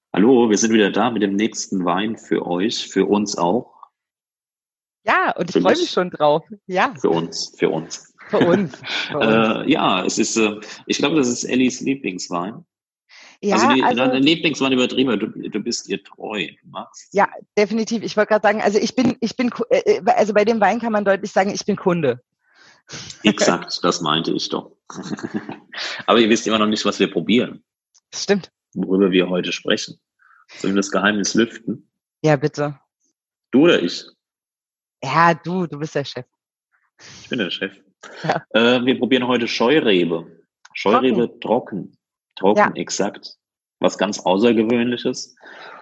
Hallo, wir sind wieder da mit dem nächsten Wein für euch, für uns auch, Ja, und ich für freue mich mich, schon drauf. Ja, für uns, für uns. für uns, für uns. Ja, ich glaube, das ist Ellis Lieblingswein. Also, Ja, dein also, Lieblingswein übertrieben, du bist ihr treu, du magst ja, sie. definitiv. Ich wollte gerade sagen, also also bei dem Wein kann man deutlich sagen, ich bin Kunde. Exakt, das meinte ich doch. Aber ihr wisst immer noch nicht, was wir probieren, Das stimmt. worüber wir heute sprechen. Sollen wir das Geheimnis lüften? Ja, bitte. Du oder ich? Ja, du bist der Chef. Ich bin der Chef. Ja. Wir probieren heute Scheurebe. Trocken. Scheurebe trocken. Ja, Trocken, exakt. Was ganz Außergewöhnliches.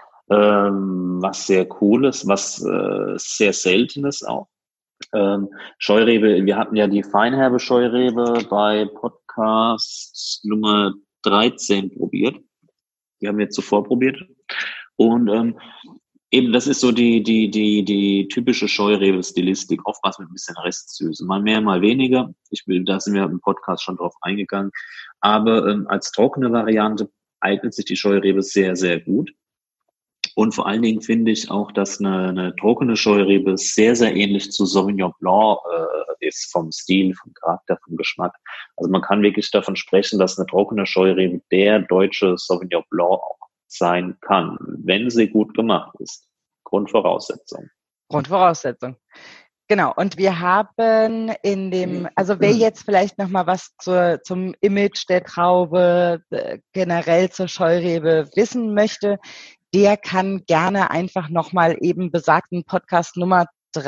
Was sehr Cooles, was sehr Seltenes auch. Scheurebe, wir hatten ja die feinherbe Scheurebe bei Podcast Nummer 13 probiert. Die haben wir zuvor probiert. Und eben, das ist so die typische Scheurebe-Stilistik, oftmals mit ein bisschen Restsüße. Mal mehr, mal weniger. Da sind wir im Podcast schon drauf eingegangen. Aber als trockene Variante eignet sich die Scheurebe sehr, sehr gut. Und vor allen Dingen finde ich auch, dass eine trockene Scheurebe sehr, sehr ähnlich zu Sauvignon Blanc ist, vom Stil, vom Charakter, vom Geschmack. Also man kann wirklich davon sprechen, dass eine trockene Scheurebe der deutsche Sauvignon Blanc auch sein kann, wenn sie gut gemacht ist. Grundvoraussetzung. Grundvoraussetzung. Genau. Und wir haben also wer jetzt vielleicht noch mal was zum Image der Traube, generell zur Scheurebe wissen möchte, der kann gerne einfach noch mal eben besagten Podcast Nummer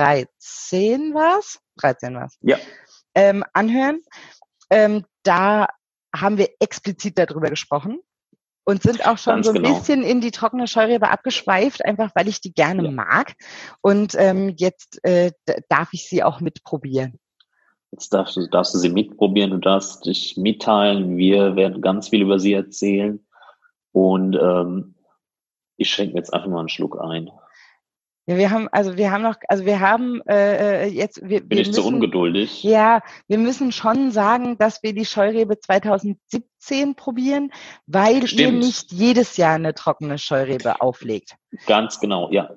13 war's? 13 war's. Ja, Anhören. Da haben wir explizit darüber gesprochen und sind auch schon so ganz ein genau. bisschen in die trockene Scheurebe abgeschweift, einfach weil ich die gerne Ja. mag. Und jetzt darf ich sie auch mitprobieren. Jetzt darfst du sie mitprobieren, du darfst dich mitteilen. Wir werden ganz viel über sie erzählen. Und ich schenke mir jetzt einfach mal einen Schluck ein. Ja, wir haben jetzt, Bin ich zu ungeduldig? ja, wir müssen schon sagen, dass wir die Scheurebe 2017 probieren, weil ihr Stimmt, nicht jedes Jahr eine trockene Scheurebe auflegt. ganz genau, ja.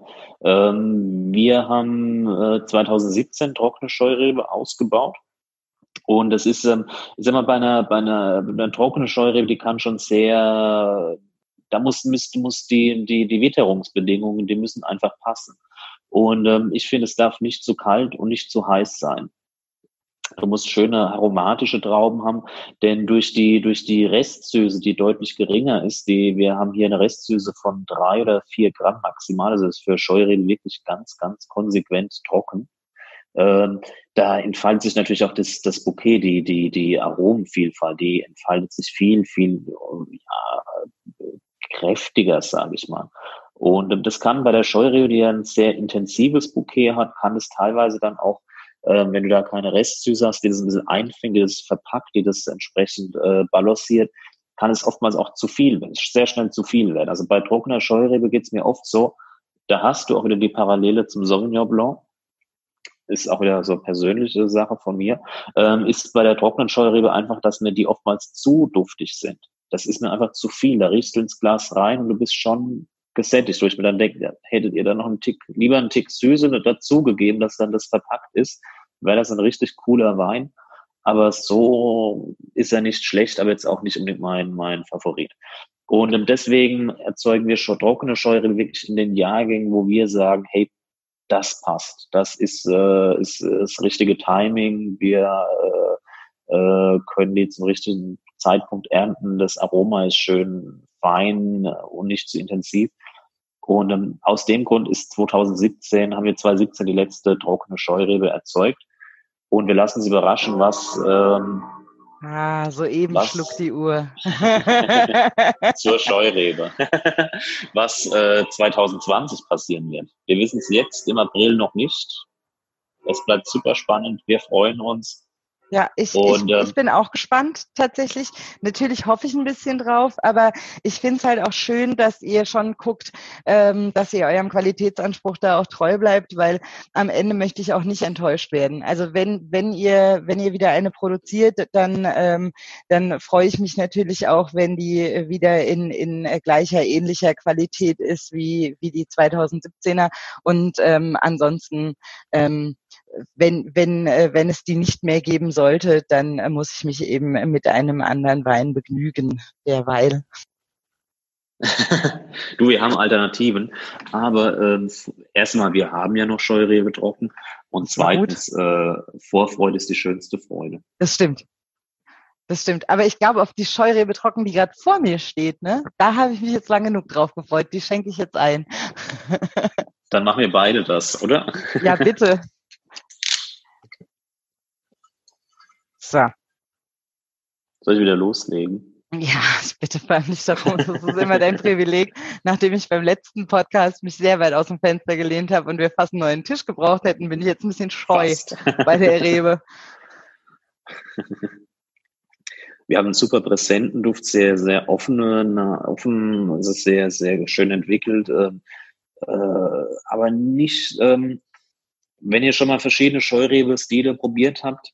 Wir haben 2017 trockene Scheurebe ausgebaut. Und das ist, ich sag mal, bei einer trockenen Scheurebe, die kann schon sehr, da muss die Witterungsbedingungen, die müssen einfach passen. Und ich finde, es darf nicht zu kalt und nicht zu heiß sein. Du musst schöne aromatische Trauben haben, denn durch die Restsüße, die deutlich geringer ist, wir haben hier eine Restsüße von 3 oder 4 Gramm maximal, also das ist für Scheurebe wirklich ganz, ganz konsequent trocken. Da entfaltet sich natürlich auch das Bouquet, die Aromenvielfalt, die entfaltet sich viel, viel kräftiger, sage ich mal. Und das kann bei der Scheurebe, die ja ein sehr intensives Bouquet hat, kann es teilweise dann auch, wenn du da keine Restsüße hast, die das ein bisschen einfängt, die das verpackt, die das entsprechend balanciert, kann es oftmals auch zu viel, sehr schnell zu viel werden. Also bei trockener Scheurebe geht es mir oft so, da hast du auch wieder die Parallele zum Sauvignon Blanc. Ist auch wieder so eine persönliche Sache von mir, ist bei der trockenen Scheurebe einfach, dass mir die oftmals zu duftig sind. Das ist mir einfach zu viel. Da riechst du ins Glas rein und du bist schon gesättigt, wo ich mir dann denke, ja, hättet ihr da noch lieber einen Tick Süße dazugegeben, dass dann das verpackt ist, wäre das ein richtig cooler Wein. Aber so ist er nicht schlecht, aber jetzt auch nicht unbedingt mein Favorit. Und deswegen erzeugen wir schon trockene Scheurebe wirklich in den Jahrgängen, wo wir sagen, hey, das passt. Das ist das richtige Timing. Wir können die zum richtigen Zeitpunkt ernten. Das Aroma ist schön fein und nicht zu intensiv. Und aus dem Grund haben wir 2017 die letzte trockene Scheurebe erzeugt. Und wir lassen uns überraschen, Soeben was schlug die Uhr. zur Scheurebe, was 2020 passieren wird. Wir wissen es jetzt im April noch nicht. Es bleibt super spannend. Wir freuen uns. Ja, ich Und bin auch gespannt tatsächlich. Natürlich hoffe ich ein bisschen drauf, aber ich finde es halt auch schön, dass ihr schon guckt, dass ihr eurem Qualitätsanspruch da auch treu bleibt, weil am Ende möchte ich auch nicht enttäuscht werden. Also wenn ihr wieder eine produziert, dann freue ich mich natürlich auch, wenn die wieder in gleicher, ähnlicher Qualität ist wie die 2017er. Und ansonsten wenn es die nicht mehr geben sollte, dann muss ich mich eben mit einem anderen Wein begnügen, derweil. Du, wir haben Alternativen, aber erstmal, wir haben ja noch Scheurebe trocken und zweitens, Vorfreude ist die schönste Freude. Das stimmt. Das stimmt. Aber ich glaube, auf die Scheurebe trocken, die gerade vor mir steht, ne, da habe ich mich jetzt lang genug drauf gefreut. Die schenke ich jetzt ein. Dann machen wir beide das, oder? Ja, bitte. So. Soll ich wieder loslegen? Ja, ich bitte vor allem nicht darum. Das ist immer dein Privileg, nachdem ich beim letzten Podcast mich sehr weit aus dem Fenster gelehnt habe und wir fast einen neuen Tisch gebraucht hätten, bin ich jetzt ein bisschen scheu bei der Rebe. Wir haben einen super präsenten Duft, sehr, sehr offen, es ist sehr, sehr schön entwickelt, aber nicht, wenn ihr schon mal verschiedene Scheurebe-Stile probiert habt,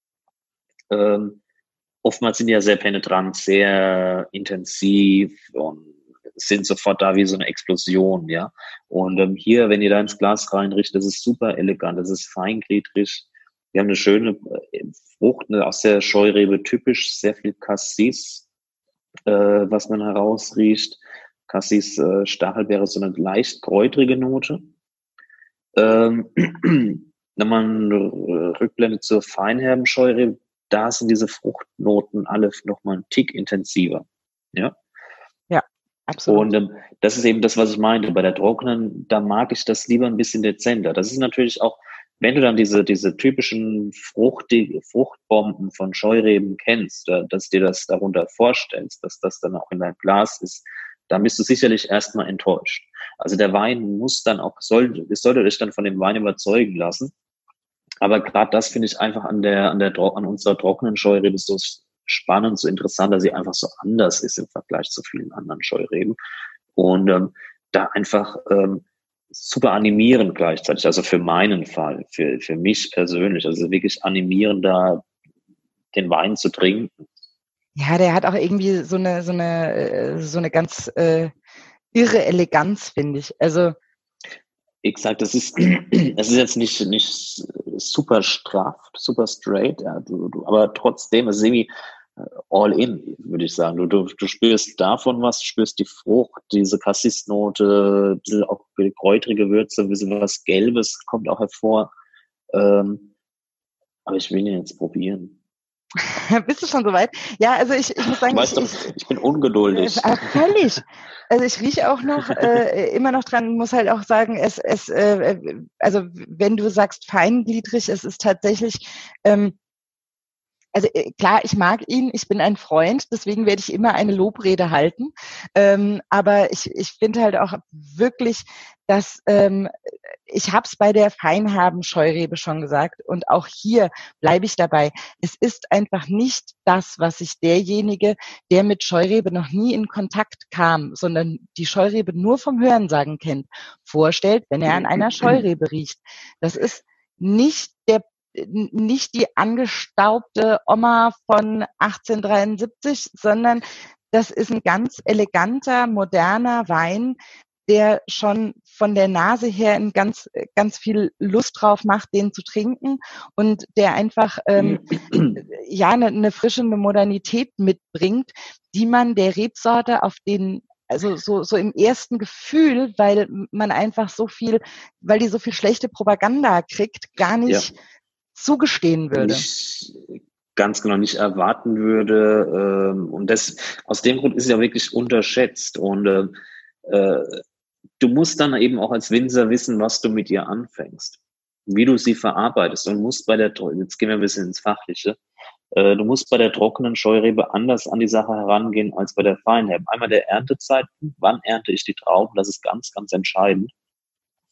oftmals sind die ja sehr penetrant, sehr intensiv und sind sofort da wie so eine Explosion, ja. Und hier, wenn ihr da ins Glas reinrichtet, das ist super elegant, das ist feingliedrig. Wir haben eine schöne Frucht, aus der Scheurebe typisch, sehr viel Cassis, was man herausriecht. Cassis Stachelbeere ist so eine leicht kräutrige Note. Wenn man rückblendet zur feinherben Scheurebe, da sind diese Fruchtnoten alle nochmal einen Tick intensiver. Ja, ja, absolut. Und das ist eben das, was ich meinte. Bei der trockenen, da mag ich das lieber ein bisschen dezenter. Das ist natürlich auch, wenn du dann diese typischen Fruchtbomben von Scheureben kennst, dass dir das darunter vorstellst, dass das dann auch in deinem Glas ist, dann bist du sicherlich erstmal enttäuscht. Also der Wein muss dann auch, sollte dich dann von dem Wein überzeugen lassen. Aber gerade das finde ich einfach an unserer trockenen Scheurebe so spannend, so interessant, dass sie einfach so anders ist im Vergleich zu vielen anderen Scheureben. Und da einfach super animierend gleichzeitig, also für meinen Fall, für mich persönlich, also wirklich animierend, da den Wein zu trinken. Ja, der hat auch irgendwie so eine ganz irre Eleganz, finde ich. Also Exakt, es ist jetzt nicht super straff, super straight, ja, aber trotzdem, es ist irgendwie all in, würde ich sagen. Du spürst davon was, spürst die Frucht, diese Cassis-Note, auch kräutrige Würze, ein bisschen was Gelbes kommt auch hervor. Aber ich will ihn jetzt probieren. Bist du schon soweit? Ja, also ich muss sagen, ich bin ungeduldig. Völlig. Also ich rieche auch noch immer noch dran, muss halt auch sagen, also wenn du sagst feingliedrig, es ist tatsächlich also klar, ich mag ihn, ich bin ein Freund, deswegen werde ich immer eine Lobrede halten. Aber ich finde halt auch wirklich, dass ich habe es bei der feinherben Scheurebe schon gesagt und auch hier bleibe ich dabei. Es ist einfach nicht das, was sich derjenige, der mit Scheurebe noch nie in Kontakt kam, sondern die Scheurebe nur vom Hörensagen kennt, vorstellt, wenn er an einer Scheurebe riecht. Das ist nicht die angestaubte Oma von 1873, sondern das ist ein ganz eleganter, moderner Wein, der schon von der Nase her ganz viel Lust drauf macht, den zu trinken und der einfach eine frische Modernität mitbringt, die man der Rebsorte also so im ersten Gefühl, weil man einfach weil die so viel schlechte Propaganda kriegt, gar nicht zugestehen würde. Ganz genau nicht erwarten würde. Und aus dem Grund ist es ja wirklich unterschätzt. Und du musst dann eben auch als Winzer wissen, was du mit ihr anfängst, wie du sie verarbeitest. Und musst jetzt gehen wir ein bisschen ins Fachliche, du musst bei der trockenen Scheurebe anders an die Sache herangehen als bei der Feinherben. Einmal der Erntezeitpunkt, wann ernte ich die Trauben, das ist ganz, ganz entscheidend.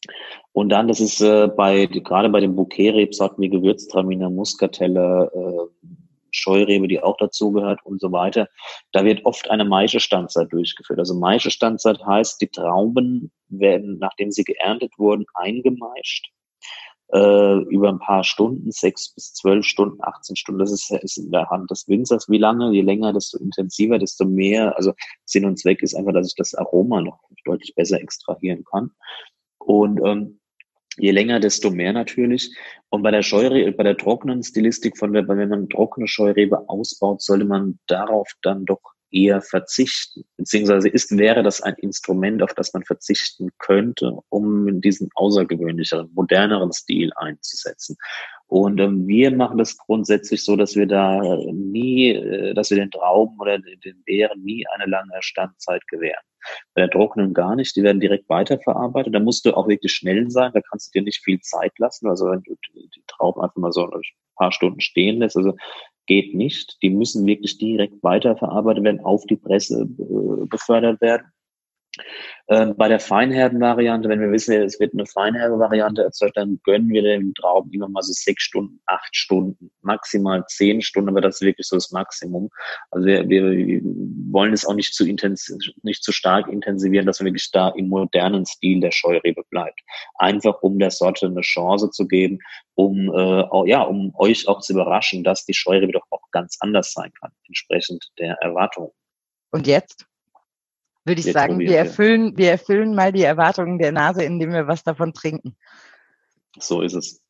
Und dann, das ist gerade bei den Bouquet-Rebsorten wie Gewürztraminer, Muscatelle, Scheurebe, die auch dazugehört und so weiter, da wird oft eine Maischestandzeit durchgeführt. Also Maischestandzeit heißt, die Trauben werden, nachdem sie geerntet wurden, eingemeischt über ein paar Stunden, 6 bis 12 Stunden, 18 Stunden. Das ist in der Hand des Winzers. Wie lange? Je länger, desto intensiver, desto mehr. Also Sinn und Zweck ist einfach, dass ich das Aroma noch deutlich besser extrahieren kann. Und je länger, desto mehr natürlich. Und bei der Scheurebe, bei der trockenen Stilistik wenn man trockene Scheurebe ausbaut, sollte man darauf dann doch eher verzichten. Beziehungsweise wäre das ein Instrument, auf das man verzichten könnte, um diesen außergewöhnlicheren, moderneren Stil einzusetzen. Und wir machen das grundsätzlich so, dass wir da dass wir den Trauben oder den Beeren nie eine lange Standzeit gewähren. Bei der trockenen gar nicht, die werden direkt weiterverarbeitet. Da musst du auch wirklich schnell sein, da kannst du dir nicht viel Zeit lassen. Also wenn du die Trauben einfach mal so ein paar Stunden stehen lässt, also geht nicht. Die müssen wirklich direkt weiterverarbeitet werden, auf die Presse befördert werden. Bei der Feinherben-Variante, wenn wir wissen, es wird eine Feinherbe-Variante erzeugt, dann gönnen wir den Trauben immer mal so 6 Stunden, 8 Stunden, maximal 10 Stunden, aber das ist wirklich so das Maximum. Also wir wollen es auch nicht zu stark intensivieren, dass wir wirklich da im modernen Stil der Scheurebe bleibt. Einfach um der Sorte eine Chance zu geben, um euch auch zu überraschen, dass die Scheurebe doch auch ganz anders sein kann, entsprechend der Erwartungen. Und jetzt? Würde ich sagen, wir erfüllen mal die Erwartungen der Nase, indem wir was davon trinken. So ist es.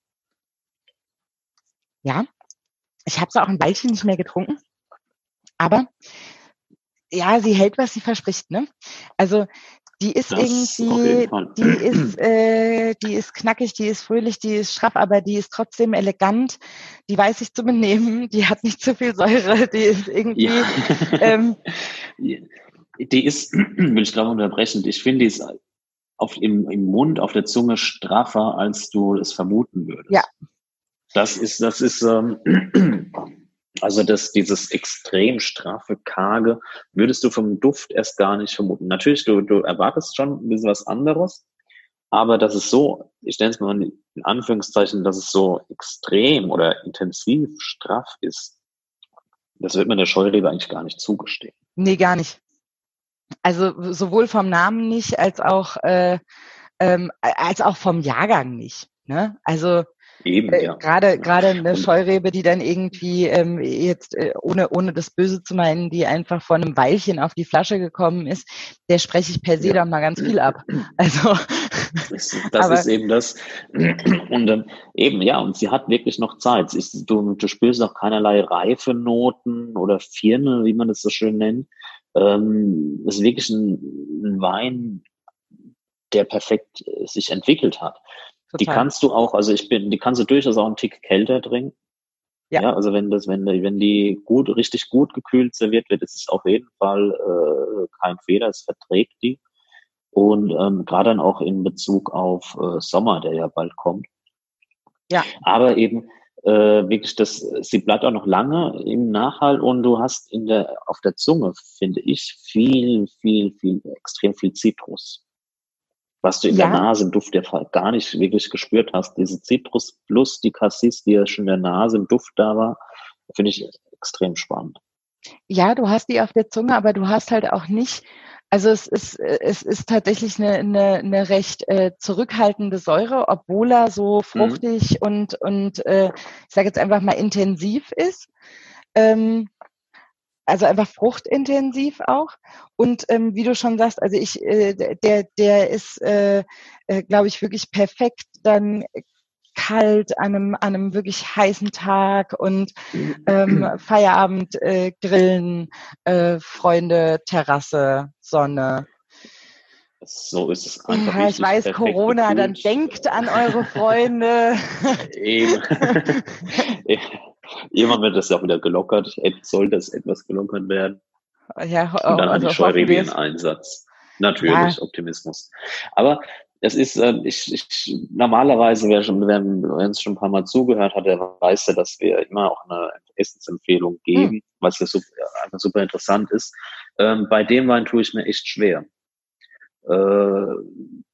Ja, ich habe es auch ein Weilchen nicht mehr getrunken, aber ja, sie hält, was sie verspricht, ne? Also die ist irgendwie, die ist knackig, die ist fröhlich, die ist schraff, aber die ist trotzdem elegant, die weiß sich zu benehmen, die hat nicht zu viel Säure, die ist irgendwie... Ja. Die ist, will ich gerade unterbrechen, ich finde, die ist im Mund, auf der Zunge straffer, als du es vermuten würdest. Ja. Dieses extrem straffe, karge, würdest du vom Duft erst gar nicht vermuten. Natürlich, du erwartest schon ein bisschen was anderes, aber das ist so, ich nenne es mal in Anführungszeichen, dass es so extrem oder intensiv straff ist, das wird man der Scheurebe eigentlich gar nicht zugestehen. Nee, gar nicht. Also sowohl vom Namen nicht, als auch vom Jahrgang nicht. Ne? Also gerade eine Scheurebe, die dann irgendwie ohne das Böse zu meinen, die einfach vor einem Weilchen auf die Flasche gekommen ist, der spreche ich per se dann mal ganz viel ab. Also das ist eben das. Und und sie hat wirklich noch Zeit. Du spürst auch keinerlei Reifenoten oder Firne, wie man das so schön nennt. Das ist wirklich ein Wein, der perfekt sich entwickelt hat. Total. Die kannst du auch, die kannst du durchaus auch einen Tick kälter trinken. Ja, also wenn die richtig gut gekühlt serviert wird, ist es auf jeden Fall kein Fehler, es verträgt die. Und gerade dann auch in Bezug auf Sommer, der ja bald kommt. Ja. Aber eben wirklich sie bleibt auch noch lange im Nachhalt und du hast auf der Zunge, finde ich, extrem viel Zitrus. Was du in der Nase im Duft gar nicht wirklich gespürt hast. Diese Zitrus plus die Cassis, die ja schon in der Nase im Duft da war, finde ich extrem spannend. Ja, du hast die auf der Zunge, aber du hast halt auch nicht, also es ist tatsächlich eine recht zurückhaltende Säure, obwohl er so fruchtig und ich sage jetzt einfach mal intensiv ist. Also einfach fruchtintensiv auch. Und wie du schon sagst, also der ist, glaube ich, wirklich perfekt dann kalt an einem wirklich heißen Tag und Feierabend grillen, Freunde, Terrasse, Sonne. So ist es einfach. Ja, ich weiß, Corona, gekühlt. Dann denkt an eure Freunde. Eben. Irgendwann wird das ja auch wieder gelockert. Soll das etwas gelockert werden? Ja, und dann die Scheurebe in Einsatz. Natürlich, Optimismus. Aber es ist, normalerweise, wer uns schon ein paar Mal zugehört hat, der weiß ja, dass wir immer auch eine Essensempfehlung geben, was ja einfach super interessant ist. Bei dem Wein tue ich mir echt schwer.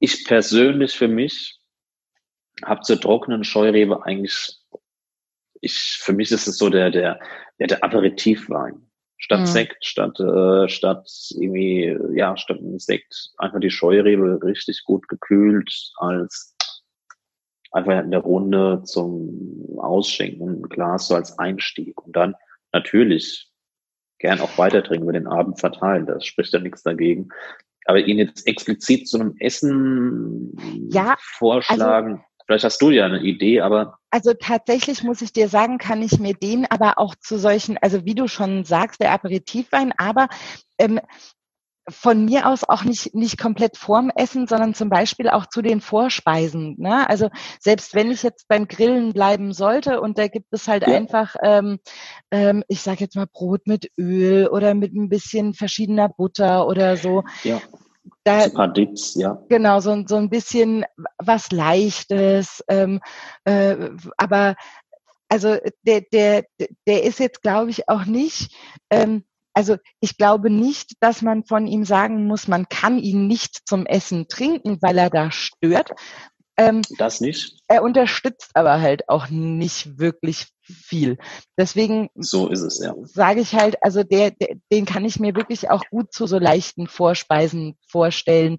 Ich persönlich für mich habe zur trockenen Scheurebe eigentlich, für mich ist es so der Aperitivwein. Statt Mhm. Sekt, statt irgendwie, ja, statt einem Sekt, einfach die Scheurebe richtig gut gekühlt als einfach in der Runde zum Ausschenken, ein Glas so als Einstieg und dann natürlich gern auch weiter trinken, über den Abend verteilen. Das spricht ja nichts dagegen. Aber ihn jetzt explizit zu einem Essen Ja, also vorschlagen, vielleicht hast du ja eine Idee, aber Also tatsächlich muss ich dir sagen, kann ich mir den aber auch zu solchen, also wie du schon sagst, der Aperitivwein, aber ähm, von mir aus auch nicht komplett vorm Essen, sondern zum Beispiel auch zu den Vorspeisen. Ne? Also selbst wenn ich jetzt beim Grillen bleiben sollte und da gibt es halt ja, einfach, ich sage jetzt mal Brot mit Öl oder mit ein bisschen verschiedener Butter oder so, ja, da so ein paar Dips, ja. genau so ein bisschen was Leichtes, aber also der ist jetzt, glaube ich, auch nicht, also ich glaube nicht, dass man von ihm sagen muss, man kann ihn nicht zum Essen trinken, weil er da stört. Das nicht. Er unterstützt aber halt auch nicht wirklich viel. Deswegen So ist es, ja. sage ich halt, also den kann ich mir wirklich auch gut zu so leichten Vorspeisen vorstellen.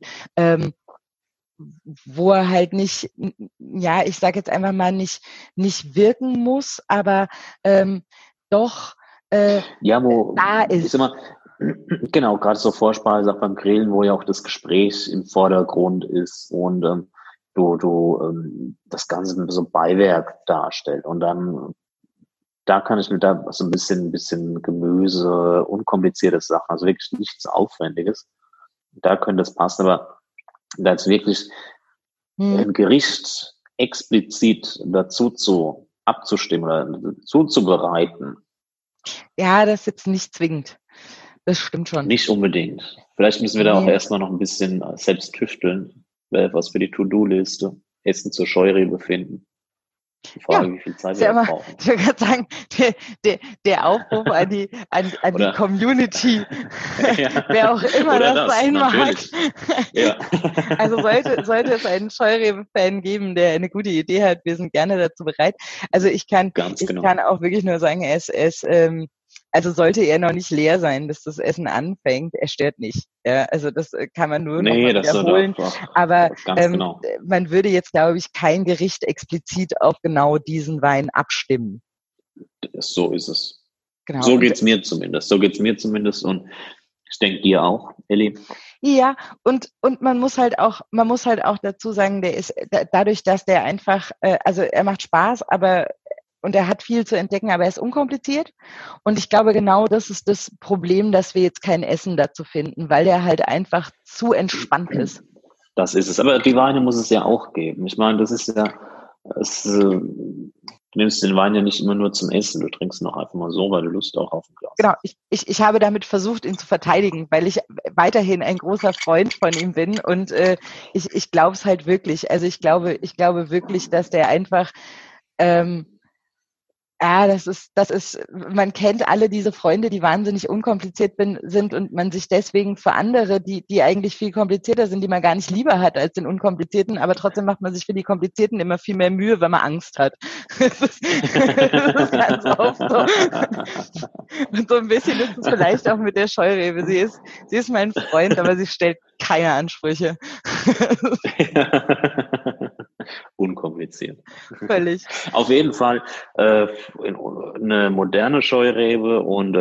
Wo er halt nicht, ja, ich sage jetzt einfach mal nicht wirken muss, aber doch Ja, da ich sag ist. mal, genau, gerade so Vorspeise auch beim Grillen, wo ja auch das Gespräch im Vordergrund ist und du das Ganze so Beiwerk darstellt. Und dann, da kann ich mir da so ein bisschen Gemüse, unkomplizierte Sachen, also wirklich nichts Aufwendiges. Da könnte es passen, aber da jetzt wirklich Hm, ein Gericht explizit abzustimmen oder zuzubereiten, ja, das ist jetzt nicht zwingend. Das stimmt schon. nicht unbedingt. Vielleicht müssen wir da auch Nee. erstmal noch ein bisschen selbst tüfteln, was für die To-Do-Liste, Essen zur Scheurebe finden. Die Ja, Frage, wie viel Zeit ist wir ja da immer, brauchen. ich würde gerade sagen, der Aufruf an die Oder, Community, ja, wer auch immer oder das das, sein mag. natürlich. Ja. Also sollte es einen Scheurebe-Fan geben, der eine gute Idee hat, wir sind gerne dazu bereit. Also Ganz ich genau. kann auch wirklich nur sagen, also sollte er noch nicht leer sein, bis das Essen anfängt, er stört nicht. Ja, also das kann man nur noch Nee, mal das sollte wiederholen. einfach, Aber ganz genau. man würde jetzt, glaube ich, kein Gericht explizit auf genau diesen Wein abstimmen. So ist es. Genau. So Und geht's mir zumindest. So geht's mir zumindest und ich denke dir auch, Elli. ja, und man muss halt auch dazu sagen, der ist dadurch, dass der einfach, also er macht Spaß, aber und er hat viel zu entdecken, aber er ist unkompliziert. Und ich glaube, genau das ist das Problem, dass wir jetzt kein Essen dazu finden, weil der halt einfach zu entspannt ist. Das ist es. Aber die Weine muss es ja auch geben. Ich meine, das ist ja, du nimmst den Wein ja nicht immer nur zum Essen, du trinkst ihn auch einfach mal so, weil du Lust auch auf ein Glas Genau, hast. ich habe damit versucht, ihn zu verteidigen, weil ich weiterhin ein großer Freund von ihm bin und ich glaube es halt wirklich. Also ich glaube wirklich, dass der einfach ähm, ja, das ist, man kennt alle diese Freunde, die wahnsinnig unkompliziert sind und man sich deswegen für andere, die eigentlich viel komplizierter sind, die man gar nicht lieber hat als den unkomplizierten, aber trotzdem macht man sich für die komplizierten immer viel mehr Mühe, wenn man Angst hat. Das ist ganz oft so. Und so ein bisschen ist es vielleicht auch mit der Scheurebe. Sie ist mein Freund, aber sie stellt keine Ansprüche. Unkompliziert. Völlig. Auf jeden Fall eine moderne Scheurebe und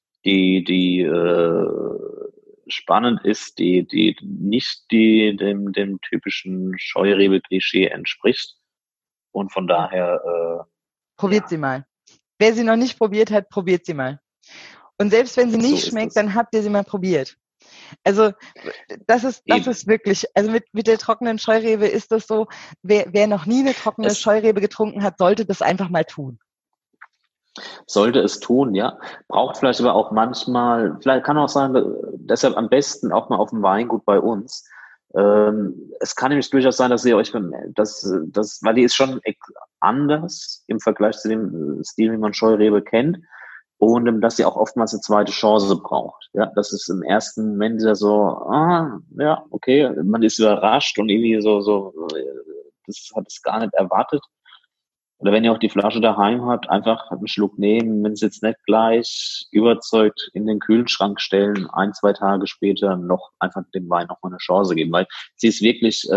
die spannend ist, die nicht dem typischen Scheurebe-Klischee entspricht. Und von daher, Probiert ja, sie mal. Wer sie noch nicht probiert hat, probiert sie mal. Und selbst wenn sie so nicht ist schmeckt, es. dann habt ihr sie mal probiert. Also das Eben. ist wirklich, also mit der trockenen Scheurebe ist das so, wer noch nie eine trockene Es Scheurebe getrunken hat, sollte das einfach mal tun. sollte es tun, ja. Braucht vielleicht aber auch manchmal, vielleicht kann auch sein, deshalb am besten auch mal auf dem Weingut bei uns. Es kann nämlich durchaus sein, dass ihr euch, weil die ist schon anders im Vergleich zu dem Stil, wie man Scheurebe kennt. und dass sie auch oftmals eine zweite Chance braucht. Ja, das ist im ersten Moment ja so, ja, okay, man ist überrascht und irgendwie das hat es gar nicht erwartet. Oder wenn ihr auch die Flasche daheim habt, einfach einen Schluck nehmen, wenn es jetzt nicht gleich überzeugt, in den Kühlschrank stellen, 1, 2 Tage später noch einfach dem Wein noch mal eine Chance geben, weil sie ist wirklich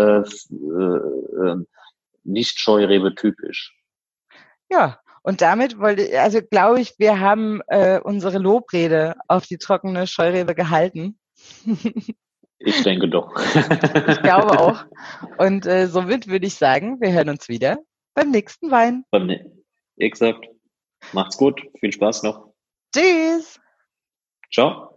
nicht Scheurebe typisch. Ja, und damit glaube ich, wir haben unsere Lobrede auf die trockene Scheurebe gehalten. Ich denke doch. Ich glaube auch. Und somit würde ich sagen, wir hören uns wieder beim nächsten Wein. Exakt. Macht's gut. Viel Spaß noch. Tschüss. Ciao.